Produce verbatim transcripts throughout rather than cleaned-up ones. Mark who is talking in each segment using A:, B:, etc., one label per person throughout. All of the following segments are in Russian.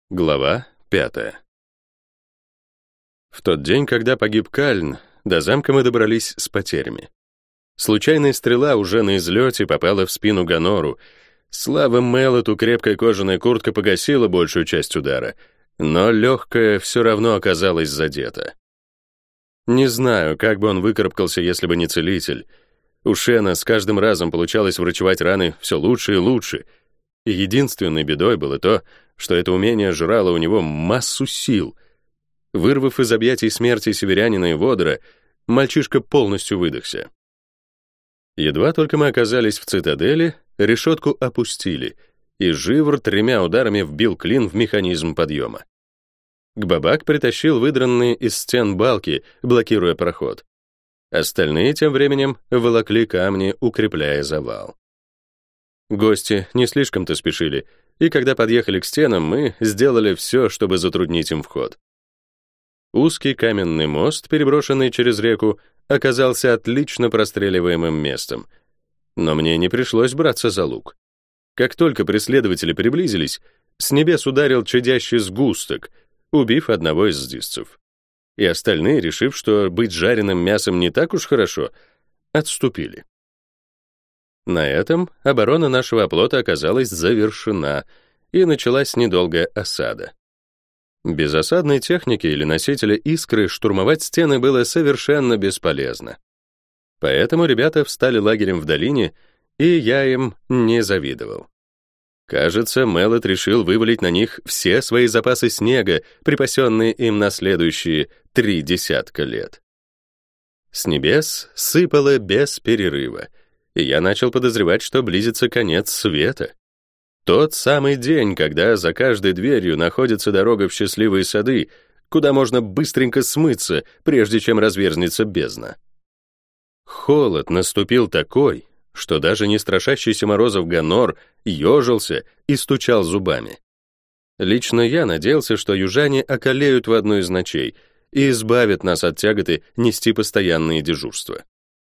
A: Глава пятая. В тот день, когда погиб Кальн, до замка мы добрались с потерями. Случайная стрела уже на излете попала в спину Ганору. Слава Мелоту, крепкая кожаная куртка погасила большую часть удара, но легкая все равно оказалась задета. Не знаю, как бы он выкарабкался, если бы не целитель. У Шена с каждым разом получалось врачевать раны все лучше и лучше. И единственной бедой было то, что это умение жрало у него массу сил. Вырвав из объятий смерти северянина и Водора, мальчишка полностью выдохся. Едва только мы оказались в цитадели, решетку опустили, и Живр тремя ударами вбил клин в механизм подъема. Гбабак притащил выдранные из стен балки, блокируя проход. Остальные тем временем волокли камни, укрепляя завал. Гости не слишком-то спешили, и когда подъехали к стенам, мы сделали все, чтобы затруднить им вход. Узкий каменный мост, переброшенный через реку, оказался отлично простреливаемым местом. Но мне не пришлось браться за лук. Как только преследователи приблизились, с небес ударил чадящий сгусток, убив одного из здисцев. И остальные, решив, что быть жареным мясом не так уж хорошо, отступили. На этом оборона нашего оплота оказалась завершена, и началась недолгая осада. Без осадной техники или носителя искры штурмовать стены было совершенно бесполезно. Поэтому ребята встали лагерем в долине, и я им не завидовал. Кажется, Мелот решил вывалить на них все свои запасы снега, припасенные им на следующие три десятка лет. С небес сыпало без перерыва, и я начал подозревать, что близится конец света. Тот самый день, когда за каждой дверью находится дорога в счастливые сады, куда можно быстренько смыться, прежде чем разверзнется бездна. Холод наступил такой, что даже не страшащийся морозов Ганор ежился и стучал зубами. Лично я надеялся, что южане околеют в одну из ночей и избавят нас от тяготы нести постоянные дежурства.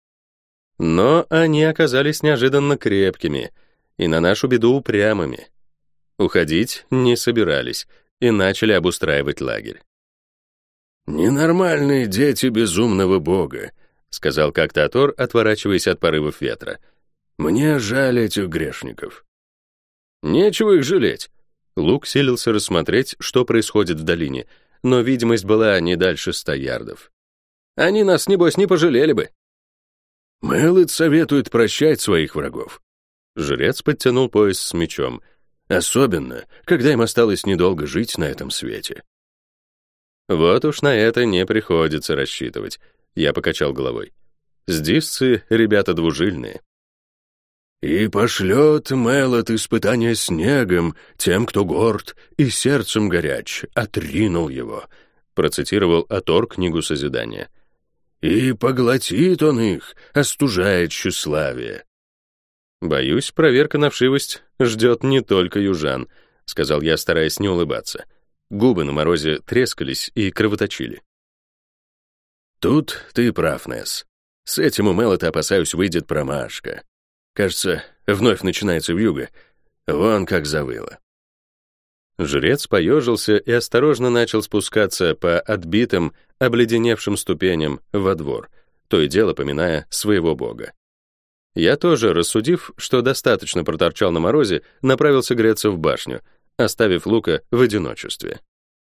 A: Но они оказались неожиданно крепкими и на нашу беду упрямыми. Уходить не собирались и начали обустраивать лагерь. «Ненормальные дети безумного бога», — сказал как-то Атор, отворачиваясь от порывов ветра. «Мне жаль этих грешников». «Нечего их жалеть». Лук силился рассмотреть, что происходит в долине, но видимость была не дальше ста ярдов. «Они нас, небось, не пожалели бы». «Мелот советует прощать своих врагов». Жрец подтянул пояс с мечом. «Особенно, когда им осталось недолго жить на этом свете». «Вот уж на это не приходится рассчитывать», — я покачал головой. «Здисцы — ребята двужильные». «И пошлет Мелот испытания снегом тем, кто горд и сердцем горяч, отринул его», — процитировал Атор книгу Созидания. «И поглотит он их, остужает тщеславие». «Боюсь, проверка на вшивость ждет не только южан», — сказал я, стараясь не улыбаться. Губы на морозе трескались и кровоточили. «Тут ты прав, Несс. С этим у Мелота, опасаюсь, выйдет промашка. Кажется, вновь начинается вьюга. Вон как завыло». Жрец поежился и осторожно начал спускаться по отбитым, обледеневшим ступеням во двор, то и дело поминая своего бога. Я тоже, рассудив, что достаточно проторчал на морозе, направился греться в башню, оставив Лука в одиночестве.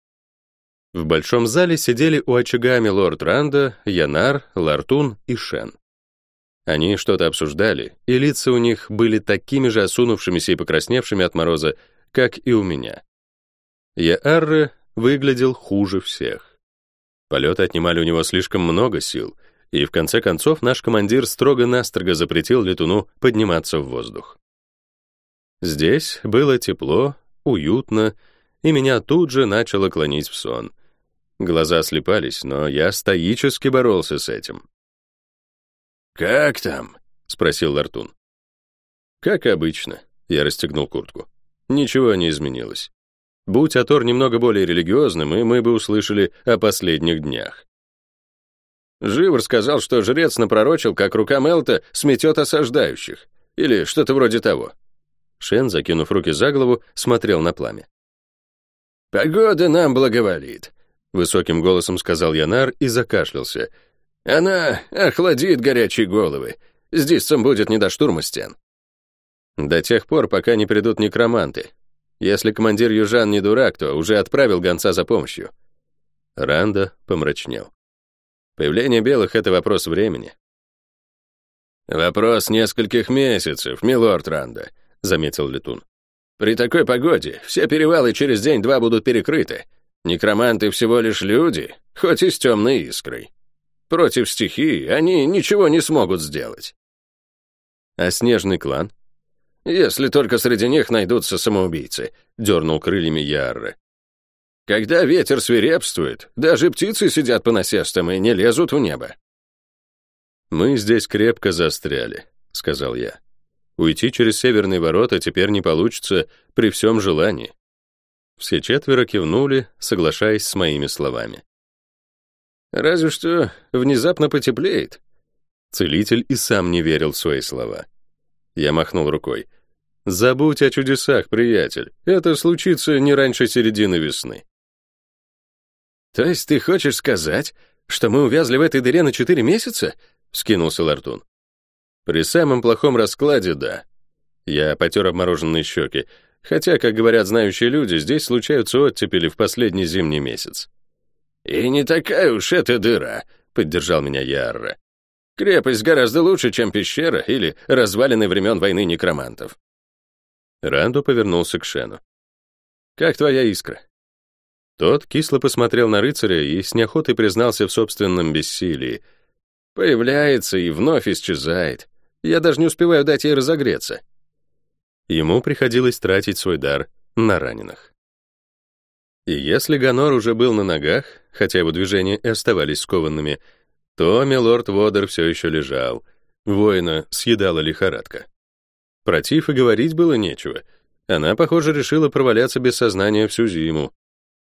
A: В большом зале сидели у очага милорд Ранда, Янар, Лартун и Шен. Они что-то обсуждали, и лица у них были такими же осунувшимися и покрасневшими от мороза, как и у меня. Яарре выглядел хуже всех. Полеты отнимали у него слишком много сил, и в конце концов наш командир строго-настрого запретил летуну подниматься в воздух. Здесь было тепло, уютно, и меня тут же начало клонить в сон. Глаза слепались, но я стоически боролся с этим. «Как там?» — спросил Лартун. «Как обычно», — я расстегнул куртку. Ничего не изменилось. Будь Атор немного более религиозным, и мы бы услышали о последних днях. Живр сказал, что жрец напророчил, как рука Мелота сметет осаждающих. Или что-то вроде того. Шен, закинув руки за голову, смотрел на пламя. «Погода нам благоволит», — высоким голосом сказал Янар и закашлялся. «Она охладит горячие головы. С Дисцем будет не до штурма стен». «До тех пор, пока не придут некроманты. Если командир южан не дурак, то уже отправил гонца за помощью». Рандо помрачнел. «Появление белых — это вопрос времени». «Вопрос нескольких месяцев, милорд Рандо», — заметил летун. «При такой погоде все перевалы через день-два будут перекрыты. Некроманты всего лишь люди, хоть и с темной искрой. Против стихии они ничего не смогут сделать». «А снежный клан?» «Если только среди них найдутся самоубийцы», — дернул крыльями Ярры. «Когда ветер свирепствует, даже птицы сидят по насестам и не лезут в небо». «Мы здесь крепко застряли», — сказал я. «Уйти через северные ворота теперь не получится при всем желании». Все четверо кивнули, соглашаясь с моими словами. «Разве что внезапно потеплеет». Целитель и сам не верил в свои слова. Я махнул рукой. «Забудь о чудесах, приятель. Это случится не раньше середины весны». «То есть ты хочешь сказать, что мы увязли в этой дыре на четыре месяца?» — вскинулся Лартун. «При самом плохом раскладе, да». Я потер обмороженные щеки, хотя, как говорят знающие люди, здесь случаются оттепели в последний зимний месяц. «И не такая уж эта дыра», — поддержал меня Ярра. «Крепость гораздо лучше, чем пещера или развалины времен войны некромантов». Рандо повернулся к Шену. «Как твоя искра?» Тот кисло посмотрел на рыцаря и с неохотой признался в собственном бессилии. «Появляется и вновь исчезает. Я даже не успеваю дать ей разогреться». Ему приходилось тратить свой дар на раненых. И если Ганор уже был на ногах, хотя его движения и оставались скованными, то милорд Водер все еще лежал. Воина съедала лихорадка. Про Тиф и говорить было нечего. Она, похоже, решила проваляться без сознания всю зиму.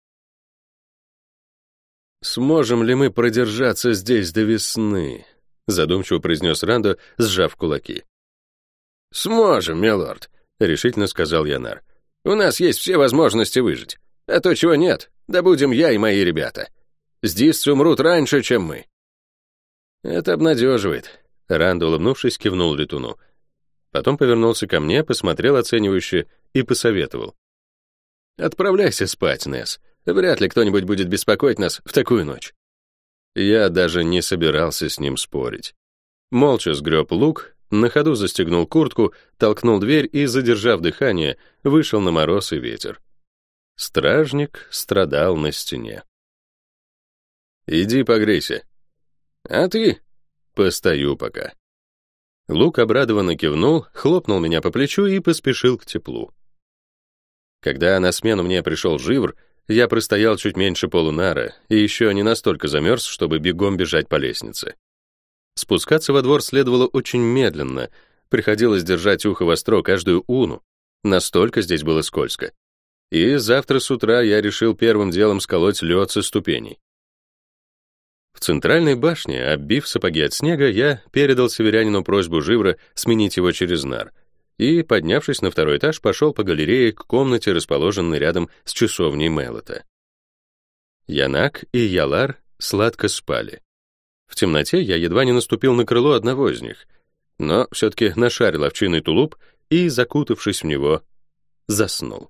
A: «Сможем ли мы продержаться здесь до весны?» — задумчиво произнес Рандо, сжав кулаки. «Сможем, милорд», — решительно сказал Янар. «У нас есть все возможности выжить. А то, чего нет, да будем я и мои ребята. Здисцы умрут раньше, чем мы». «Это обнадеживает», — Рандо, улыбнувшись, кивнул летуну. Потом повернулся ко мне, посмотрел оценивающе и посоветовал. «Отправляйся спать, Несс. Вряд ли кто-нибудь будет беспокоить нас в такую ночь». Я даже не собирался с ним спорить. Молча сгреб лук, на ходу застегнул куртку, толкнул дверь и, задержав дыхание, вышел на мороз и ветер. Стражник страдал на стене. «Иди погрейся». «А ты?» «Постою пока». Лук обрадованно кивнул, хлопнул меня по плечу и поспешил к теплу. Когда на смену мне пришел Живр, я простоял чуть меньше полунара и еще не настолько замерз, чтобы бегом бежать по лестнице. Спускаться во двор следовало очень медленно, приходилось держать ухо востро каждую уну, настолько здесь было скользко. И завтра с утра я решил первым делом сколоть лед со ступеней. В центральной башне, оббив сапоги от снега, я передал северянину просьбу Живра сменить его через нар, и, поднявшись на второй этаж, пошел по галерее к комнате, расположенной рядом с часовней Мелота. Янак и Ялар сладко спали. В темноте я едва не наступил на крыло одного из них, но все-таки нашарил овчинный тулуп и, закутавшись в него, заснул.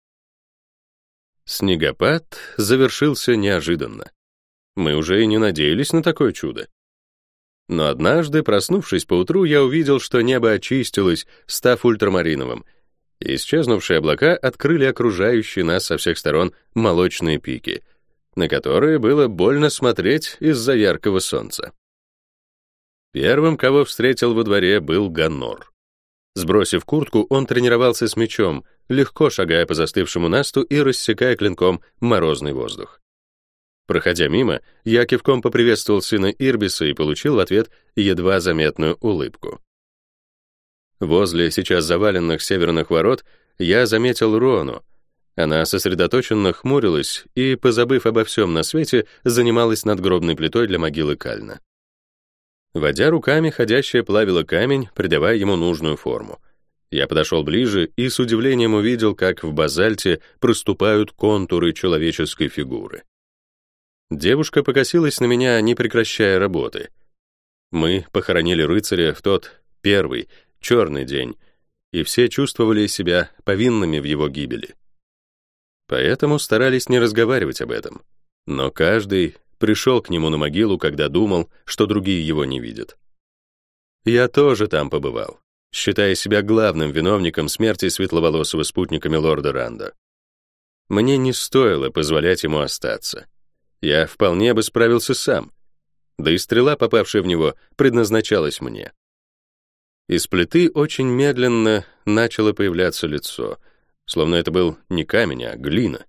A: Снегопад завершился неожиданно. Мы уже и не надеялись на такое чудо. Но однажды, проснувшись поутру, я увидел, что небо очистилось, став ультрамариновым. Исчезнувшие облака открыли окружающие нас со всех сторон молочные пики, на которые было больно смотреть из-за яркого солнца. Первым, кого встретил во дворе, был Ганор. Сбросив куртку, он тренировался с мечом, легко шагая по застывшему насту и рассекая клинком морозный воздух. Проходя мимо, я кивком поприветствовал сына Ирбиса и получил в ответ едва заметную улыбку. Возле сейчас заваленных северных ворот я заметил Рону. Она сосредоточенно хмурилась и, позабыв обо всем на свете, занималась надгробной плитой для могилы Кальна. Водя руками, ходящая плавила камень, придавая ему нужную форму. Я подошел ближе и с удивлением увидел, как в базальте проступают контуры человеческой фигуры. Девушка покосилась на меня, не прекращая работы. Мы похоронили рыцаря в тот первый, черный день, и все чувствовали себя повинными в его гибели. Поэтому старались не разговаривать об этом. Но каждый пришел к нему на могилу, когда думал, что другие его не видят. Я тоже там побывал, считая себя главным виновником смерти светловолосого спутника милорда Ранда. Мне не стоило позволять ему остаться. Я вполне бы справился сам. Да и стрела, попавшая в него, предназначалась мне. Из плиты очень медленно начало появляться лицо, словно это был не камень, а глина.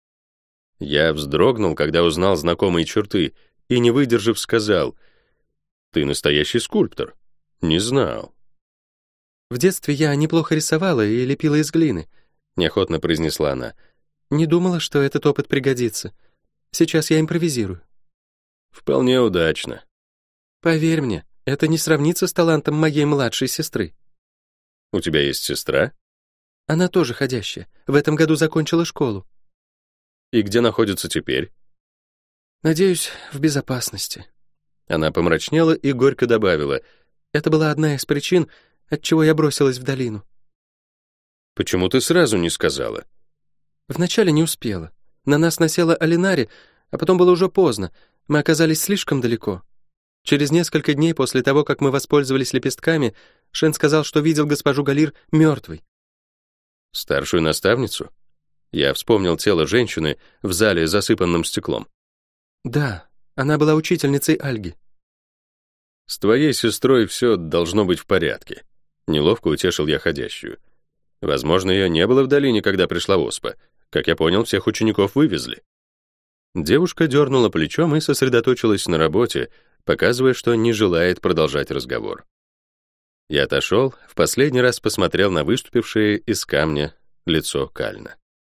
A: Я вздрогнул, когда узнал знакомые черты, и, не выдержав, сказал: «Ты настоящий скульптор». Не знал.
B: «В детстве я неплохо рисовала и лепила из глины», — неохотно произнесла она. «Не думала, что этот опыт пригодится. Сейчас я импровизирую».
A: «Вполне удачно».
B: «Поверь мне, это не сравнится с талантом моей младшей сестры».
A: «У тебя есть сестра?»
B: «Она тоже ходящая. В этом году закончила школу».
A: «И где находится теперь?»
B: «Надеюсь, в безопасности».
A: Она помрачнела и горько добавила:
B: «Это была одна из причин, отчего я бросилась в долину».
A: «Почему ты сразу не сказала?»
B: «Вначале не успела. На нас насела Алинари, а потом было уже поздно. Мы оказались слишком далеко. Через несколько дней после того, как мы воспользовались лепестками, Шен сказал, что видел госпожу Галир мертвой».
A: «Старшую наставницу?» Я вспомнил тело женщины в зале, засыпанном стеклом.
B: «Да, она была учительницей Альги».
A: «С твоей сестрой все должно быть в порядке». Неловко утешил я ходящую. Возможно, ее не было в долине, когда пришла оспа. Как я понял, всех учеников вывезли. Девушка дернула плечом и сосредоточилась на работе, показывая, что не желает продолжать разговор. Я отошел, в последний раз посмотрел на выступившее из камня лицо Кальна.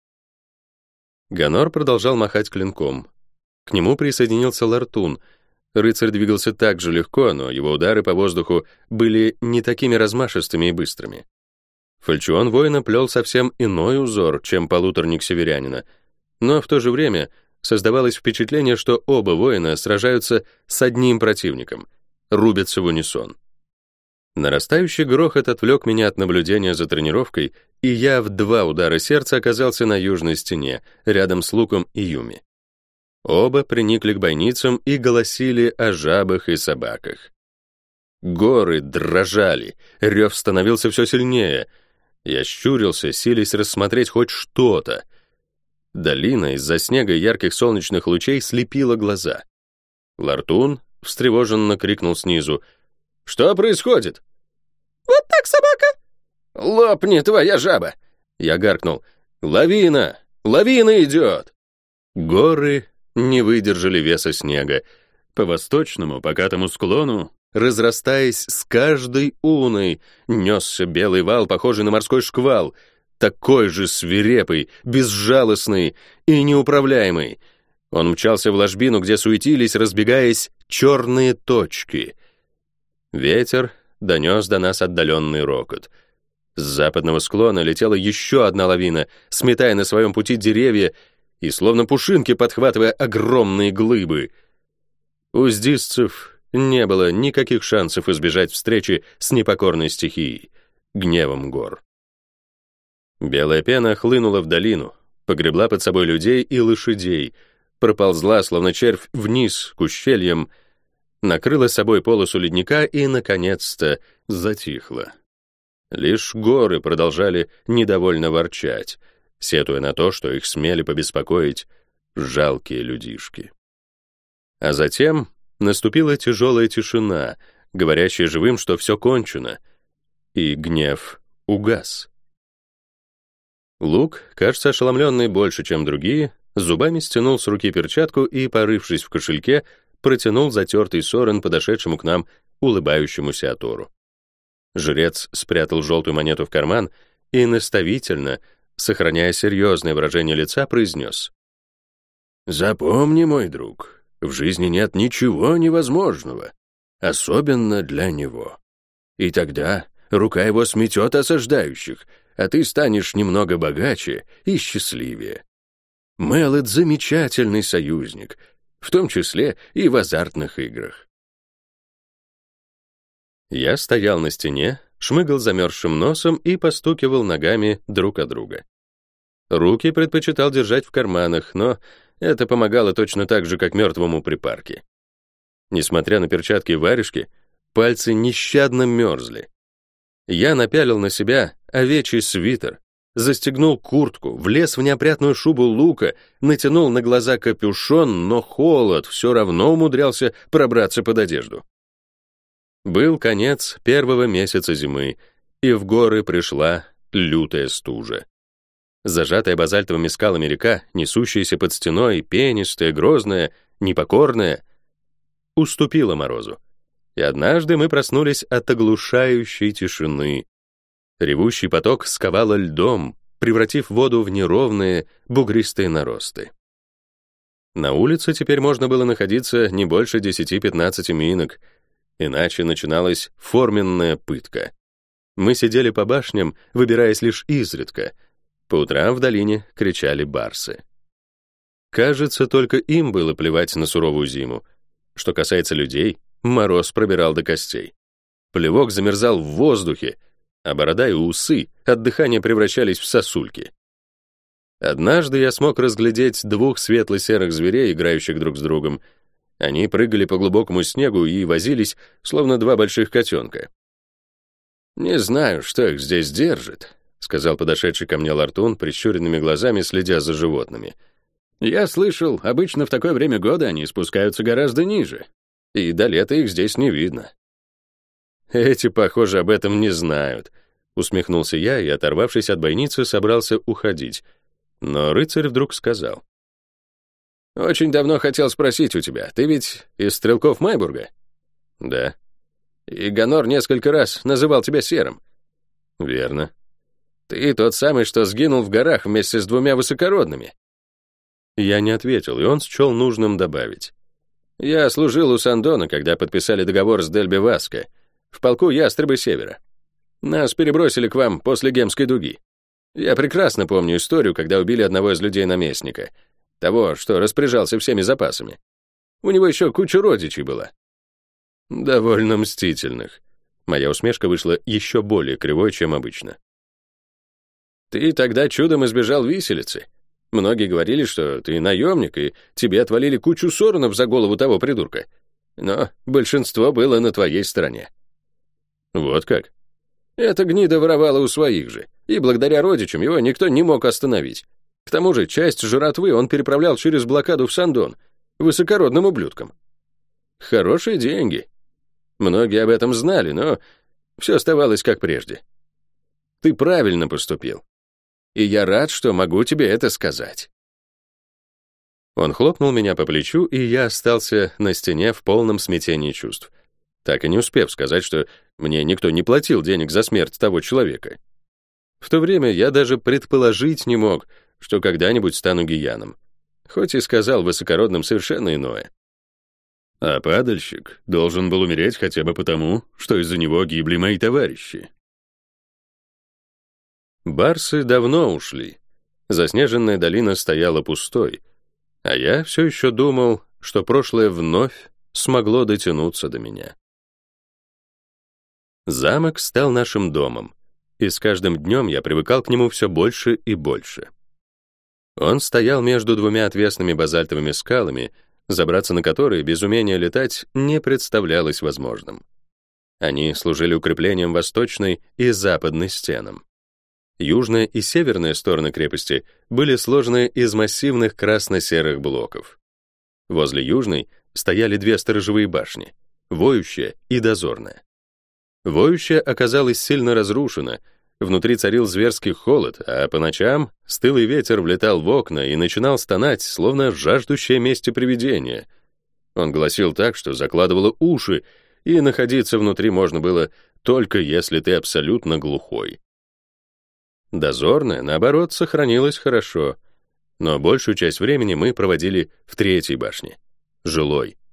A: Ганор продолжал махать клинком. К нему присоединился Лартун. Рыцарь двигался так же легко, но его удары по воздуху были не такими размашистыми и быстрыми. Фальчион воина плел совсем иной узор, чем полуторник северянина, но в то же время создавалось впечатление, что оба воина сражаются с одним противником, рубятся в унисон. Нарастающий грохот отвлек меня от наблюдения за тренировкой, и я в два удара сердца оказался на южной стене, рядом с Луком и Юми. Оба приникли к бойницам и голосили о жабах и собаках. Горы дрожали, рев становился все сильнее. Я щурился, силясь рассмотреть хоть что-то. Долина из-за снега и ярких солнечных лучей слепила глаза. Лартун встревоженно крикнул снизу: «Что происходит?»
B: «Вот так, собака!»
A: «Лопни, твоя жаба!» Я гаркнул: «Лавина! Лавина идет!» Горы не выдержали веса снега. По восточному покатому склону, разрастаясь с каждой уной, несся белый вал, похожий на морской шквал, такой же свирепый, безжалостный и неуправляемый. Он мчался в ложбину, где суетились, разбегаясь, черные точки. Ветер донес до нас отдаленный рокот. С западного склона летела еще одна лавина, сметая на своем пути деревья и словно пушинки подхватывая огромные глыбы. У здисцев не было никаких шансов избежать встречи с непокорной стихией, гневом гор. Белая пена хлынула в долину, погребла под собой людей и лошадей, проползла, словно червь, вниз к ущельям, накрыла собой полосу ледника и, наконец-то, затихла. Лишь горы продолжали недовольно ворчать, сетуя на то, что их смели побеспокоить жалкие людишки. А затем наступила тяжелая тишина, говорящая живым, что все кончено, и гнев угас. Лук, кажется, ошеломленный больше, чем другие, зубами стянул с руки перчатку и, порывшись в кошельке, протянул затертый сорен подошедшему к нам улыбающемуся Атору. Жрец спрятал желтую монету в карман и наставительно, сохраняя серьезное выражение лица, произнес: «Запомни, мой друг, в жизни нет ничего невозможного, особенно для него. И тогда рука его сметет осаждающих, а ты станешь немного богаче и счастливее. Мэлэд — замечательный союзник, в том числе и в азартных играх. Я стоял на стене, шмыгал замерзшим носом и постукивал ногами друг от друга. Руки предпочитал держать в карманах, но это помогало точно так же, как мертвому припарке. Несмотря на перчатки и варежки, пальцы нещадно мерзли. Я напялил на себя овечий свитер, застегнул куртку, влез в неопрятную шубу лука, натянул на глаза капюшон, но холод все равно умудрялся пробраться под одежду. Был конец первого месяца зимы, и в горы пришла лютая стужа. Зажатая базальтовыми скалами река, несущаяся под стеной, пенистая, грозная, непокорная, уступила морозу. И однажды мы проснулись от оглушающей тишины. Ревущий поток сковало льдом, превратив воду в неровные, бугристые наросты. На улице теперь можно было находиться не больше десяти-пятнадцати минок, иначе начиналась форменная пытка. Мы сидели по башням, выбираясь лишь изредка. По утрам в долине кричали барсы. Кажется, только им было плевать на суровую зиму. Что касается людей, мороз пробирал до костей. Плевок замерзал в воздухе, а борода и усы от дыхания превращались в сосульки. Однажды я смог разглядеть двух светло-серых зверей, играющих друг с другом. Они прыгали по глубокому снегу и возились, словно два больших котенка. «Не знаю, что их здесь держит», — сказал подошедший ко мне Лартун, прищуренными глазами следя за животными. «Я слышал, обычно в такое время года они спускаются гораздо ниже, и до лета их здесь не видно». «Эти, похоже, об этом не знают», — усмехнулся я и, оторвавшись от бойницы, собрался уходить. Но рыцарь вдруг сказал: «Очень давно хотел спросить у тебя, ты ведь из стрелков Майбурга?» «Да». «И Ганор несколько раз называл тебя серым». «Верно». «Ты тот самый, что сгинул в горах вместе с двумя высокородными». Я не ответил, и он счел нужным добавить: «Я служил у Сандона, когда подписали договор с Дельби Васко, в полку Ястребы Севера. Нас перебросили к вам после Гемской дуги. Я прекрасно помню историю, когда убили одного из людей-наместника, того, что распоряжался всеми запасами. У него еще куча родичей была». «Довольно мстительных». Моя усмешка вышла еще более кривой, чем обычно. «Ты тогда чудом избежал виселицы. Многие говорили, что ты наемник, и тебе отвалили кучу сорнов за голову того придурка. Но большинство было на твоей стороне». «Вот как?» «Эта гнида воровала у своих же, и благодаря родичам его никто не мог остановить. К тому же часть жратвы он переправлял через блокаду в Сандон, высокородным ублюдкам. Хорошие деньги. Многие об этом знали, но все оставалось как прежде. Ты правильно поступил. И я рад, что могу тебе это сказать». Он хлопнул меня по плечу, и я остался на стене в полном смятении чувств, так и не успев сказать, что мне никто не платил денег за смерть того человека. В то время я даже предположить не мог, что когда-нибудь стану гияном, хоть и сказал высокородным совершенно иное. А падальщик должен был умереть хотя бы потому, что из-за него гибли мои товарищи. Барсы давно ушли. Заснеженная долина стояла пустой, а я все еще думал, что прошлое вновь смогло дотянуться до меня. Замок стал нашим домом, и с каждым днем я привыкал к нему все больше и больше. Он стоял между двумя отвесными базальтовыми скалами, забраться на которые без умения летать не представлялось возможным. Они служили укреплением восточной и западной стенам. Южная и северная стороны крепости были сложены из массивных красно-серых блоков. Возле южной стояли две сторожевые башни — воющая и дозорная. Воющая оказалась сильно разрушена, внутри царил зверский холод, а по ночам стылый ветер влетал в окна и начинал стонать, словно жаждущее мести привидение. Он гласил так, что закладывало уши, и находиться внутри можно было только если ты абсолютно глухой. Дозорная, наоборот, сохранилась хорошо, но большую часть времени мы проводили в третьей башне, жилой.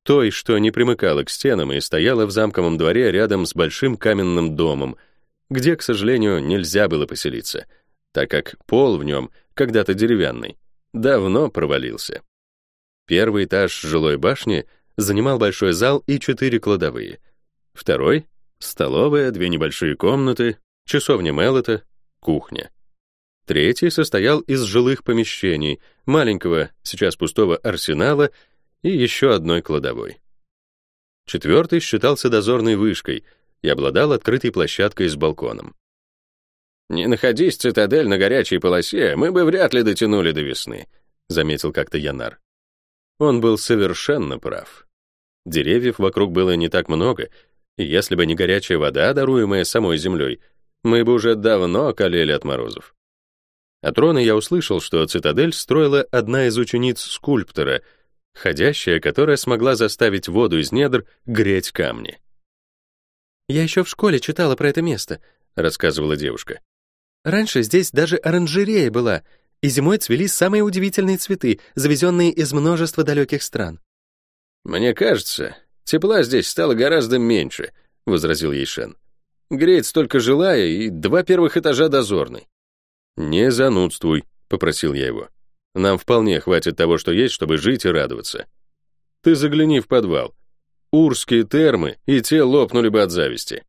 A: той, что не примыкала к стенам и стояла в замковом дворе рядом с большим каменным домом, где, к сожалению, нельзя было поселиться, так как пол в нем, когда-то деревянный, давно провалился. Первый этаж жилой башни занимал большой зал и четыре кладовые. Второй — столовая, две небольшие комнаты, часовня Меллета, кухня. Третий состоял из жилых помещений, маленького, сейчас пустого арсенала и еще одной кладовой. Четвертый считался дозорной вышкой и обладал открытой площадкой с балконом. «Не находись, цитадель, на горячей полосе, мы бы вряд ли дотянули до весны», — заметил как-то Янар. Он был совершенно прав. Деревьев вокруг было не так много, и если бы не горячая вода, даруемая самой землей, мы бы уже давно околели от морозов. От Рона я услышал, что цитадель строила одна из учениц скульптора, ходящая, которая смогла заставить воду из недр греть камни.
B: «Я еще в школе читала про это место», — рассказывала девушка. «Раньше здесь даже оранжерея была, и зимой цвели самые удивительные цветы, завезенные из множества далеких стран».
A: «Мне кажется, тепла здесь стало гораздо меньше», — возразил ей Шен. «Греет столько жилая и два первых этажа дозорной». «Не занудствуй», — попросил я его. «Нам вполне хватит того, что есть, чтобы жить и радоваться. Ты загляни в подвал. Урские термы, и те лопнули бы от зависти».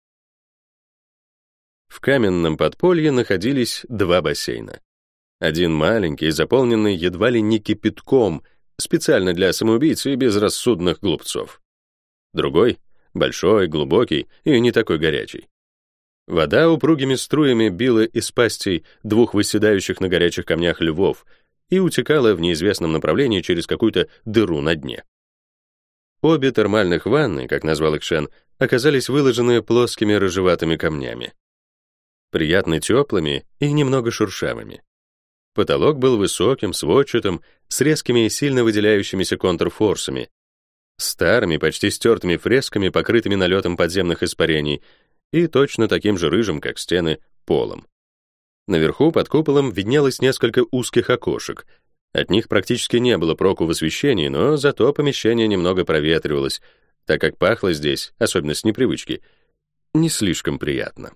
A: В каменном подполье находились два бассейна. Один маленький, заполненный едва ли не кипятком, специально для самоубийц и безрассудных глупцов. Другой — большой, глубокий и не такой горячий. Вода упругими струями била из пастей двух восседающих на горячих камнях львов и утекала в неизвестном направлении через какую-то дыру на дне. Обе термальных ванны, как назвал их Шен, оказались выложены плоскими рыжеватыми камнями, приятно теплыми и немного шершавыми. Потолок был высоким, сводчатым, с резкими и сильно выделяющимися контрфорсами, старыми, почти стертыми фресками, покрытыми налетом подземных испарений, и точно таким же рыжим, как стены, полом. Наверху под куполом виднелось несколько узких окошек. От них практически не было проку в освещении, но зато помещение немного проветривалось, так как пахло здесь, особенно с непривычки, не слишком приятно.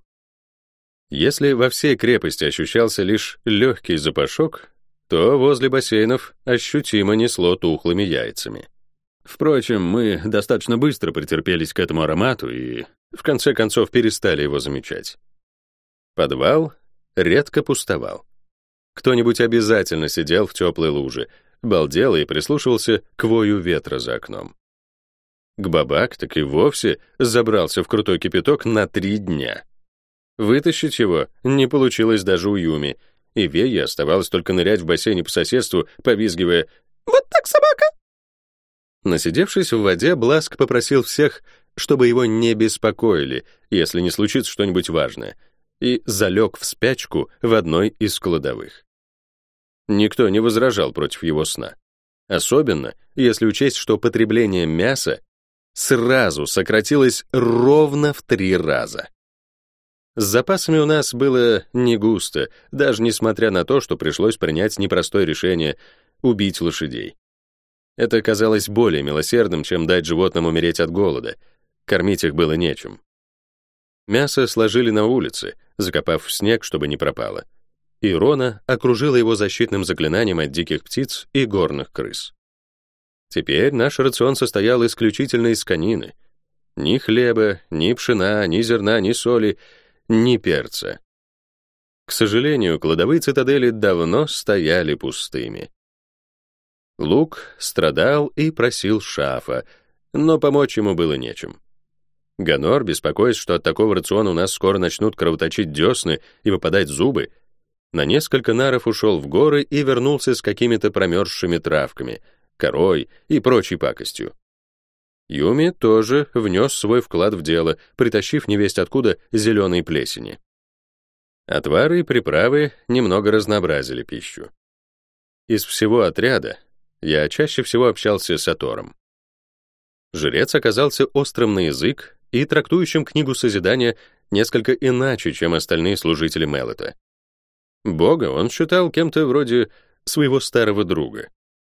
A: Если во всей крепости ощущался лишь легкий запашок, то возле бассейнов ощутимо несло тухлыми яйцами. Впрочем, мы достаточно быстро претерпелись к этому аромату и, в конце концов, перестали его замечать. Подвал редко пустовал. Кто-нибудь обязательно сидел в теплой луже, балдел и прислушивался к вою ветра за окном. Гбабак так и вовсе забрался в крутой кипяток на три дня. Вытащить его не получилось даже у Юми, и Вее оставалось только нырять в бассейне по соседству, повизгивая «Вот так, собака!». Насидевшись в воде, Бласк попросил всех, чтобы его не беспокоили, если не случится что-нибудь важное, и залег в спячку в одной из кладовых. Никто не возражал против его сна. Особенно, если учесть, что потребление мяса сразу сократилось ровно в три раза. С запасами у нас было не густо, даже несмотря на то, что пришлось принять непростое решение — убить лошадей. Это казалось более милосердным, чем дать животным умереть от голода. Кормить их было нечем. Мясо сложили на улице, закопав в снег, чтобы не пропало. И Рона окружила его защитным заклинанием от диких птиц и горных крыс. Теперь наш рацион состоял исключительно из конины. Ни хлеба, ни пшена, ни зерна, ни соли, ни перца. К сожалению, кладовые цитадели давно стояли пустыми. Лук страдал и просил Шафа, но помочь ему было нечем. Ганор, беспокоясь, что от такого рациона у нас скоро начнут кровоточить десны и выпадать зубы, на несколько наров ушел в горы и вернулся с какими-то промерзшими травками, корой и прочей пакостью. Юми тоже внес свой вклад в дело, притащив невесть откуда зеленой плесени. Отвары и приправы немного разнообразили пищу. Из всего отряда я чаще всего общался с Атором. Жрец оказался острым на язык и трактующим книгу созидания несколько иначе, чем остальные служители Меллета. Бога он считал кем-то вроде своего старого друга.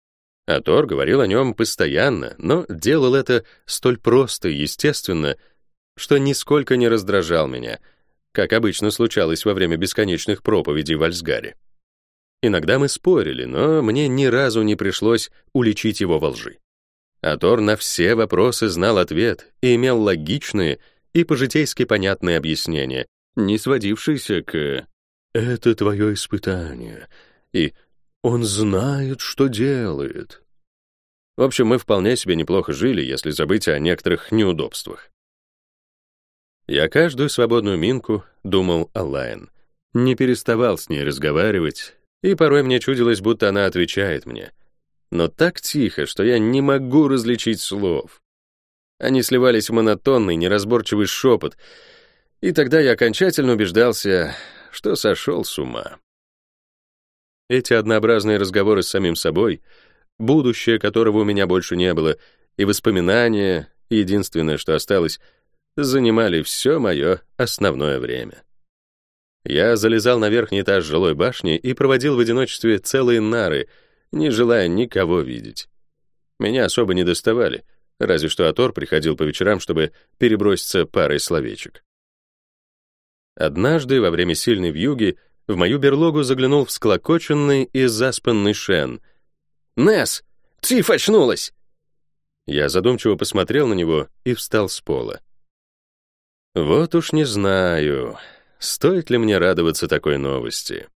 A: А Тор говорил о нем постоянно, но делал это столь просто и естественно, что нисколько не раздражал меня, как обычно случалось во время бесконечных проповедей в Альсгаре. Иногда мы спорили, но мне ни разу не пришлось уличить его во лжи. А Тор на все вопросы знал ответ и имел логичные и по-житейски понятные объяснения, не сводившиеся к «это твое испытание» и «он знает, что делает». В общем, мы вполне себе неплохо жили, если забыть о некоторых неудобствах. Я каждую свободную минку думал о Лайен, не переставал с ней разговаривать, и порой мне чудилось, будто она отвечает мне. Но так тихо, что я не могу различить слов. Они сливались в монотонный, неразборчивый шепот, и тогда я окончательно убеждался, что сошел с ума. Эти однообразные разговоры с самим собой, будущее которого у меня больше не было, и воспоминания, единственное, что осталось, занимали все мое основное время. Я залезал на верхний этаж жилой башни и проводил в одиночестве целые нары, не желая никого видеть. Меня особо не доставали, разве что Атор приходил по вечерам, чтобы переброситься парой словечек. Однажды, во время сильной вьюги, в мою берлогу заглянул всклокоченный и заспанный Шен. «Несс, Циф очнулась!» Я задумчиво посмотрел на него и встал с пола. Вот уж не знаю, стоит ли мне радоваться такой новости.